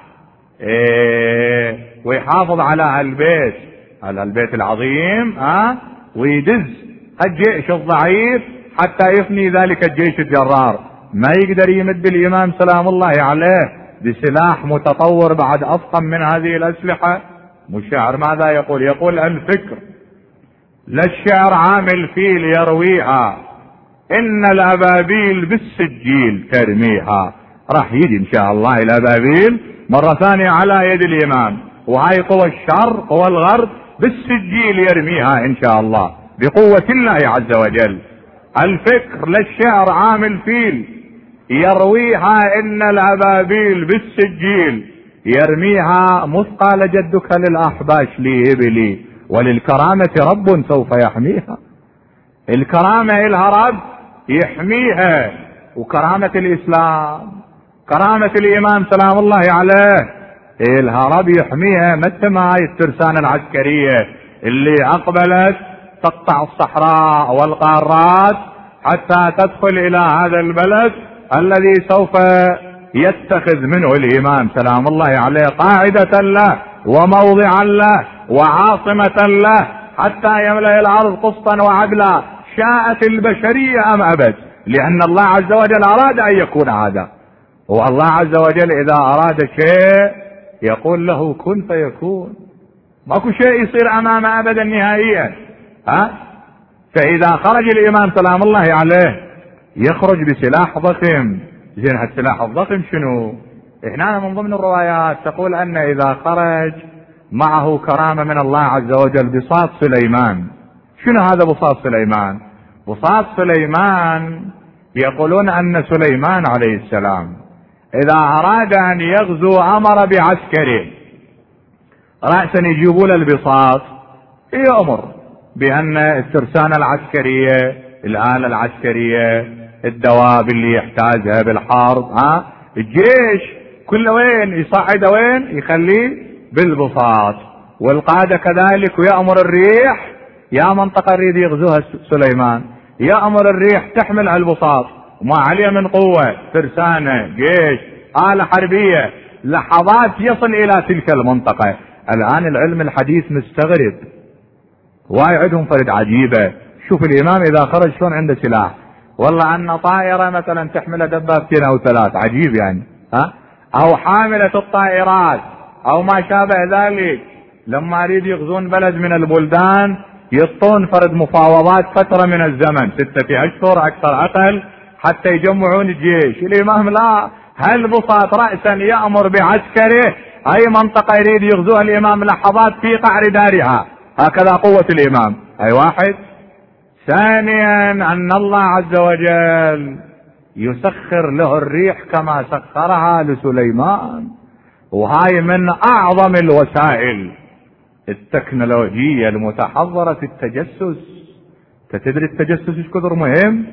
ويحافظ على البيت، على البيت العظيم، ويدز الجيش الضعيف حتى يفني ذلك الجيش الجرار. ما يقدر يمد الإمام سلام الله عليه بسلاح متطور بعد أفخم من هذه الأسلحة. والشاعر ماذا يقول؟ يقول الفكر لا الشعر عامل فيل يرويها، إن الأبابيل بالسجيل ترميها. راح يجي إن شاء الله الأبابيل مرة ثانية على يد الإمام، وهاي قوى الشر قوى الغرب بالسجيل يرميها إن شاء الله بقوة الله عز وجل. الفكر للشعر عامل فيل يرويها إن الأبابيل بالسجيل يرميها، مث قال جدك للأحباش لي إبلي وللكرامة رب سوف يحميها. الكرامة إلها رب يحميها، وكرامة الإسلام كرامة الإمام سلام الله عليه إلها رب يحميها. مثل ما هاي الترسانة العسكرية اللي أقبلت تقطع الصحراء والقارات حتى تدخل إلى هذا البلد الذي سوف يتخذ منه الإمام سلام الله عليه قاعدة له وموضعا له وعاصمة له حتى يملأ الأرض قسطا وعدلا، شاءت البشرية أم أبد، لأن الله عز وجل أراد أن يكون هذا. والله عز وجل إذا أراد شيء يقول له كن فيكون، ماكو شيء يصير أمامه أبدا نهائيا. فإذا خرج الإمام سلام الله عليه يخرج بسلاح ضخم. زين هالسلاح الضخم شنو؟ هنا من ضمن الروايات تقول أن إذا خرج معه كرامة من الله عز وجل بساط سليمان. شنو هذا بساط سليمان؟ بساط سليمان يقولون أن سليمان عليه السلام إذا أراد أن يغزو أمر بعسكره رأسا يجيبوا له البساط، يأمر بأن الترسانة العسكرية الآلة العسكرية الدواب اللي يحتاجها بالحرب الجيش كله وين يصعد وين يخليه بالبساط، والقادة كذلك. ويأمر الريح يا منطقة يريد يغزوها سليمان يأمر الريح تحمل هالبساط وما عليه من قوة، ترسانة جيش آلة حربية، لحظات يصل إلى تلك المنطقة. الآن العلم الحديث مستغرب، واي عندهم فرد عجيبة. شوف الإمام إذا خرج شلون عنده سلاح، والله أن طائرة مثلا تحمل دبابتين أو 3 عجيب يعني أو حاملة الطائرات أو ما شابه ذلك. لما يريد يغزون بلد من البلدان يطون فرد مفاوضات فترة من الزمن 6 أشهر أكثر أقل حتى يجمعون الجيش. الإمام لا، هالبساط رأسا يأمر بعسكره أي منطقة يريد يغزوها الإمام لحظات في قعر دارها. هكذا قوة الإمام. أي واحد. ثانيا أن الله عز وجل يسخر له الريح كما سخرها لسليمان، وهاي من أعظم الوسائل التكنولوجية المتحضرة في التجسس. تدري التجسس ايش كثر مهم؟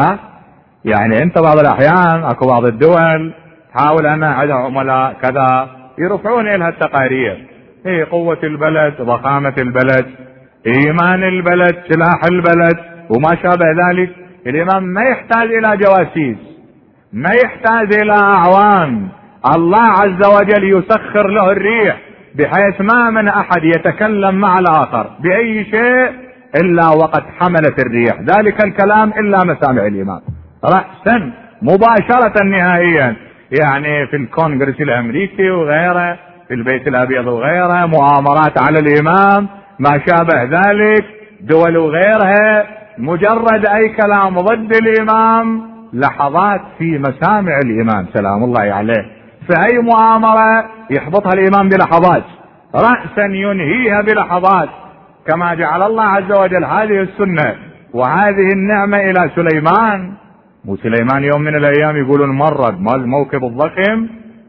يعني انت بعض الأحيان اكو بعض الدول تحاول أنا عندها عملاء كذا يرفعون إلها التقارير، هي قوة البلد، ضخامة البلد، إيمان البلد، سلاح البلد وما شابه ذلك. الإمام ما يحتاج إلى جواسيس، ما يحتاج إلى أعوان. الله عز وجل يسخر له الريح بحيث ما من أحد يتكلم مع الآخر بأي شيء إلا وقد حملت الريح ذلك الكلام إلا مسامع الإمام رأسا مباشرة نهائيا. يعني في الكونغرس الأمريكي وغيره، في البيت الأبيض وغيره، مؤامرات على الإمام ما شابه ذلك، دول وغيرها، مجرد أي كلام ضد الإمام لحظات في مسامع الإمام سلام الله عليه. فأي مؤامرة يحبطها الإمام بلحظات، رأسا ينهيها بلحظات، كما جعل الله عز وجل هذه السنة وهذه النعمة إلى سليمان. وسليمان يوم من الأيام يقولون مرض مال الموكب الضخم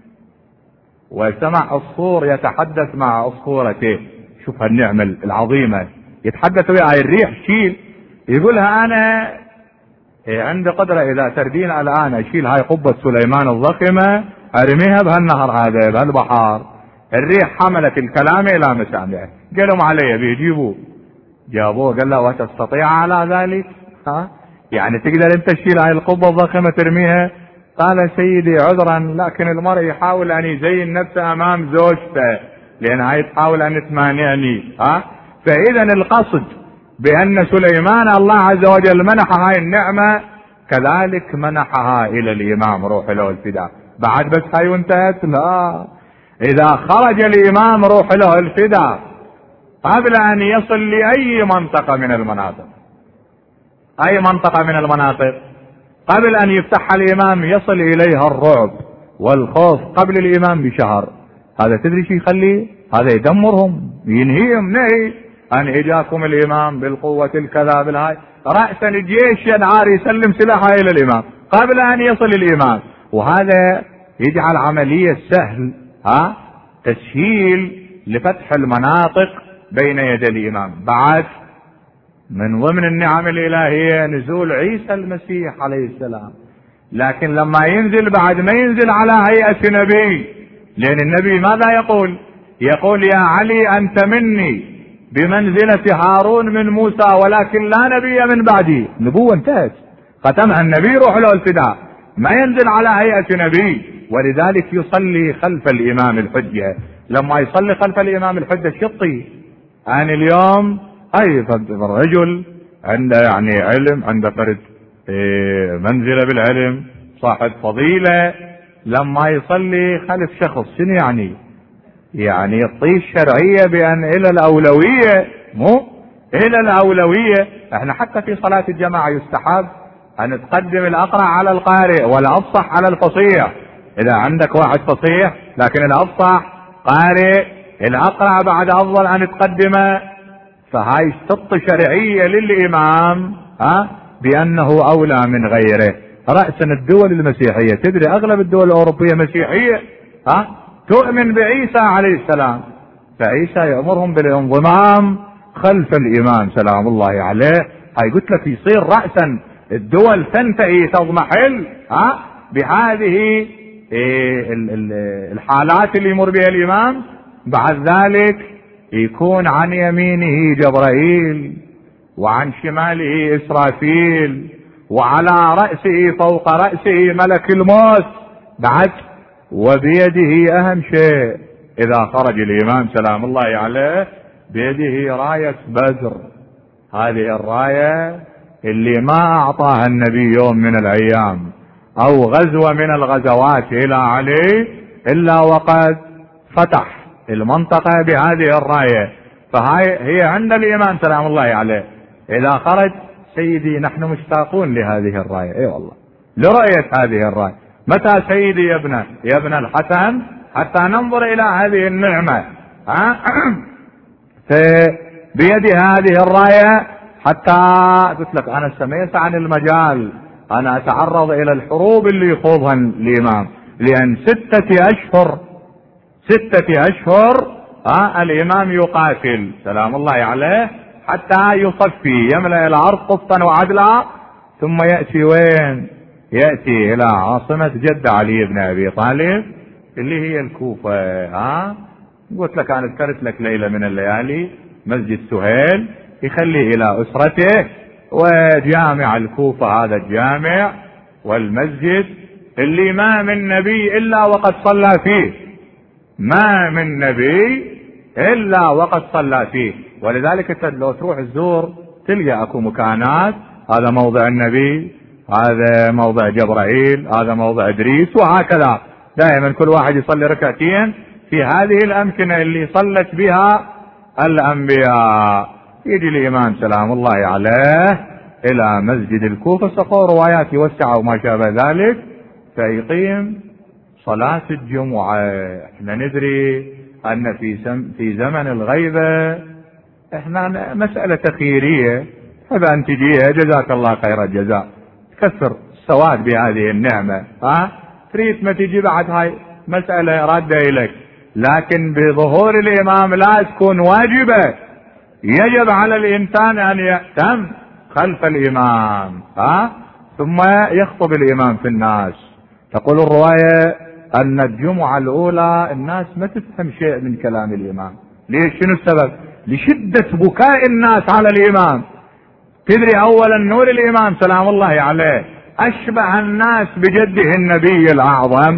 وسمع عصفور يتحدث مع عصفورته. شوف هالنعمة العظيمة، يتحدث وياها الريح شيل، يقولها أنا عندي قدرة إذا تردين الآن أشيل هاي قبة سليمان الضخمة أرميها بهالنهر هذا بهالبحر. الريح حملت الكلام إلى مسامعه. قالوا علي بيجيبوه، جابوه قال له وتستطيع على ذلك؟ يعني تقدر انت تشيل هاي القبة الضخمة ترميها؟ قال سيدي عذرا، لكن المرء يحاول ان يزين نفسه امام زوجته لان هاي تحاول ان تمانعني. فاذا القصد بان سليمان الله عز وجل منح هاي النعمة كذلك منحها الى الامام روح له الفداء. بعد بس هاي وانتهت؟ لا، اذا خرج الامام روح له الفداء قبل ان يصل لاي منطقة من المناطق أي منطقة من المناطق قبل أن يفتحها الإمام يصل إليها الرعب والخوف قبل الإمام بشهر. هذا تدري شو يخليه؟ هذا يدمرهم، ينهيهم نهي أن إجاكم الإمام بالقوة الكذا بالهاي، رأسا الجيش ينعار يسلم سلاحه إلى الإمام قبل أن يصل الإمام. وهذا يجعل عملية سهل، تسهيل لفتح المناطق بين يدي الإمام. بعد من ضمن النعم الإلهية نزول عيسى المسيح عليه السلام، لكن لما ينزل بعد ما ينزل على هيئة نبي، لأن النبي ماذا يقول؟ يقول يا علي أنت مني بمنزلة هارون من موسى ولكن لا نبي من بعدي. نبوة انتهت، ختمها النبي، روح له الفداء، ما ينزل على هيئة نبي. ولذلك يصلي خلف الإمام الحجة. لما يصلي خلف الإمام الحجة شطي عن اليوم أي الرجل عنده يعني علم، عنده فرد منزلة بالعلم، صاحب فضيلة، لما يصلي خلف شخص شنو يعني يعطيه الشرعية بأن إلى الأولوية، مو إلى الأولوية. احنا حتى في صلاة الجماعة يستحب أن تقدم الأقرع على القارئ والأفصح على الفصيح. إذا عندك واحد فصيح لكن الأفصح قارئ، الأقرع بعد أفضل أن تقدمه. فهاي شط شرعية للإمام بأنه أولى من غيره. رأسا الدول المسيحية، تدري أغلب الدول الأوروبية مسيحية تؤمن بعيسى عليه السلام، فعيسى يأمرهم بالانضمام خلف الإمام سلام الله عليه. هاي قلت لك يصير رأسا الدول تنتهي تضمحل بهذه الحالات اللي يمر بها الإمام. بعد ذلك يكون عن يمينه جبرائيل وعن شماله إسرافيل وعلى رأسه فوق رأسه ملك الموت بعد، وبيده أهم شيء إذا خرج الإمام سلام الله عليه بيده راية بدر. هذه الراية اللي ما أعطاها النبي يوم من الأيام أو غزوة من الغزوات إلى علي إلا وقد فتح المنطقة بهذه الراية. فهي هي عند الإمام سلام الله عليه. إذا خرج سيدي نحن مشتاقون لهذه الراية، اي والله لرؤية هذه الراية. متى سيدي يا ابن الحسن حتى ننظر إلى هذه النعمة بيد هذه الراية. حتى قلت لك أنا سميت عن المجال، أنا أتعرض إلى الحروب اللي يخوضها الإمام، لأن 6 أشهر الإمام يقاتل سلام الله عليه حتى يصفي يملأ الأرض قسطا وعدلا، ثم يأتي وين؟ يأتي إلى عاصمة جد علي بن أبي طالب اللي هي الكوفة. قلت لك أنا ذكرت لك ليلة من الليالي مسجد سهيل يخلي إلى أسرته، وجامع الكوفة هذا الجامع والمسجد اللي ما من نبي إلا وقد صلى فيه، ما من نبي إلا وقد صلى فيه. ولذلك لو تروح الزور تلقى أكو مكانات، هذا موضع النبي، هذا موضع جبرائيل، هذا موضع إدريس، وهكذا دائما كل واحد يصلي ركعتين في هذه الأمكنة اللي صلت بها الأنبياء. يجي الإمام سلام الله عليه إلى مسجد الكوفة، سقوا روايات يوسع وما شابه ذلك، فيقيم صلاة الجمعة. احنا ندري أن في زمن الغيبة احنا مسألة تخييرية، هذا أن تجيها جزاك الله خير الجزاء، تكسر السواد بهذه النعمة، تريد ما تجي بعد هاي مسألة رادة إليك، لكن بظهور الإمام لا تكون واجبة. يجب على الإنسان أن يأتم خلف الإمام ثم يخطب الإمام في الناس. تقول الرواية أن الجمعة الأولى الناس ما تفهم شيء من كلام الإمام. ليش؟ شنو السبب؟ لشدة بكاء الناس على الإمام. تدري أولا نور الإمام سلام الله عليه أشبه الناس بجده النبي الأعظم،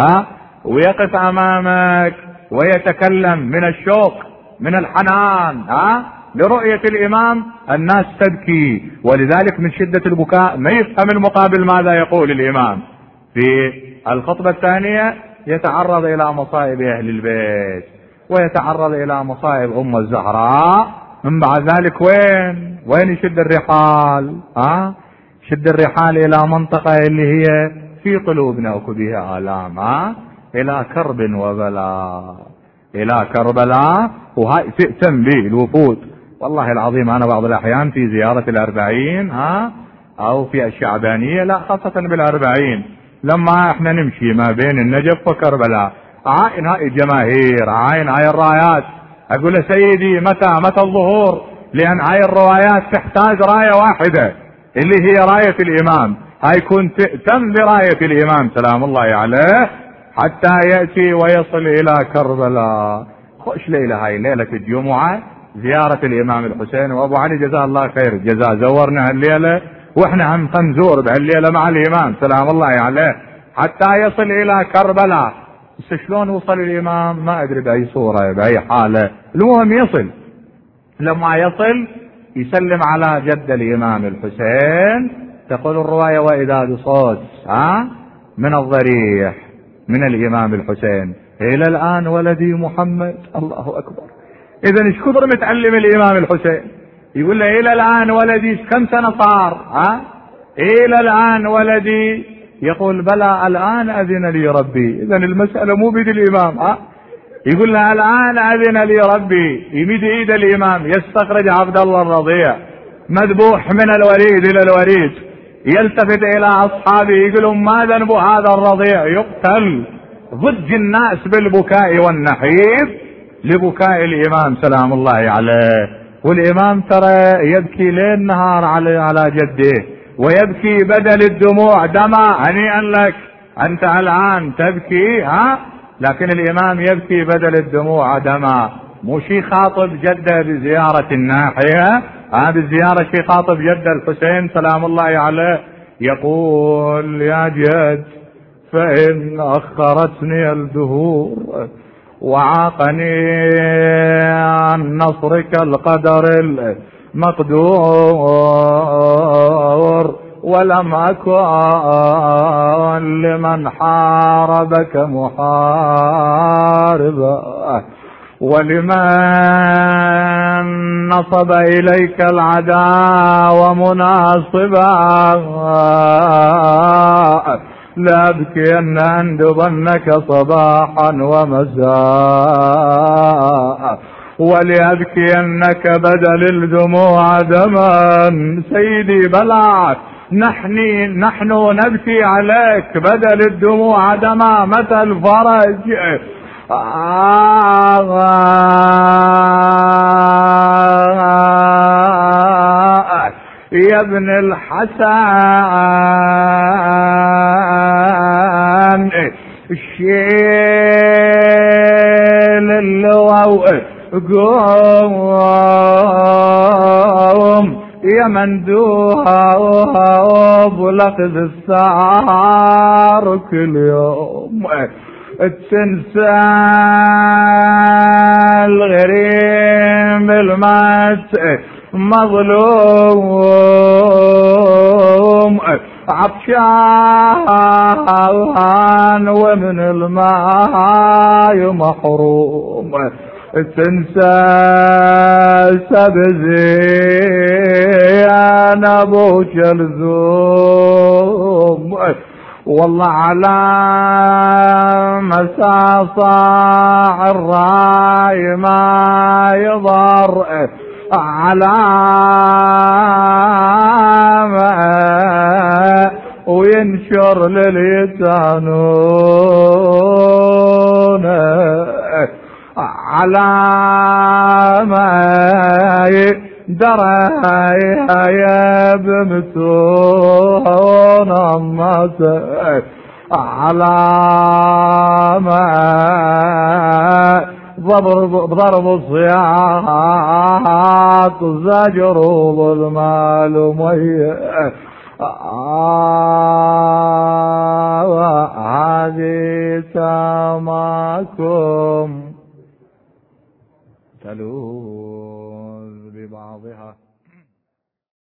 ويقف أمامك ويتكلم من الشوق من الحنان لرؤية الإمام، الناس تبكي، ولذلك من شدة البكاء ما يفهم المقابل ماذا يقول الإمام. في الخطبة الثانية يتعرض إلى مصائب أهل البيت، ويتعرض إلى مصائب أم الزهراء من بعد ذلك وين يشد الرحال؟ شد الرحال الى منطقة اللي هي في قلوبنا وكو بها آلام، الى كرب وبلاء، الى كربلاء. وهاي تأتم به الوفود. والله العظيم انا بعض الاحيان في زيارة الأربعين او في الشعبانية، لا خاصة بالأربعين، لما احنا نمشي ما بين النجف وكربلاء، عاين هاي الجماهير، عاين هاي الرايات، اقول له سيدي متى الظهور؟ لان هاي الروايات تحتاج راية واحدة اللي هي راية الامام. هاي كنت تأتم براية الامام سلام الله عليه حتى يأتي ويصل الى كربلاء. خوش ليلة هاي، ليلة الجمعة، زيارة الامام الحسين. وابو علي جزاه الله خير الجزاء زورنا هالليلة، واحنا هم نزور بهالليلة مع الامام سلام الله عليه حتى يصل الى كربلاء. بس شلون وصل الامام؟ ما ادري باي صورة باي حالة، المهم يصل. لما يصل يسلم على جد الامام الحسين، تقول الرواية واذا بصوت من الضريح من الامام الحسين: الى الان ولدي محمد. الله اكبر. اذا ايش كثر متعلم الامام الحسين. يقول له الى الان ولدي، كم سنة صار؟ الى الان ولدي. يقول بلى الان اذن لي ربي. اذا المسألة مو بيد الامام. يقول له الان اذن لي ربي. يمد ايد الامام يستخرج عبد الله الرضيع مذبوح من الوريد الى الوريد، يلتفت الى اصحابه يقول لهم: ما ذنب هذا الرضيع؟ يقتل. ضج الناس بالبكاء والنحيب لبكاء الامام سلام الله عليه. والامام ترى يبكي ليل نهار على جده، ويبكي بدل الدموع دما. هنيئا لك انت الان تبكي، لكن الامام يبكي بدل الدموع دما. مو شي خاطب جده بزيارة الناحية، بالزيارة شي خاطب جده الحسين سلام الله عليه. يقول: يا جد، فإن أخرتني الدهور وعاقني عن نصرك القدر المقدور، ولم أكن لمن حاربك محاربا، ولمن نصب إليك العداوة مناصبا، لأبكين أندبنك صباحا ومساء، ولأبكينك بدل الدموع دما. سيدي بلى، نحن نبكي عليك بدل الدموع دما. متى الفرج؟ يا ابن الحسن، شيل اللواء قوم يا مندوب، لقد السعار كل يوم تنسى الغريم بالمات مظلوم، عطشان ومن الماء محروم، تنسى سبزين ابو شلزوم. والله على مساصاع الراي ما يضر على وينشر لليتانون على ما درى يا بمتون الناس على ما ضرب الصياط زجر ظلمال مي. هذه سماكم تلو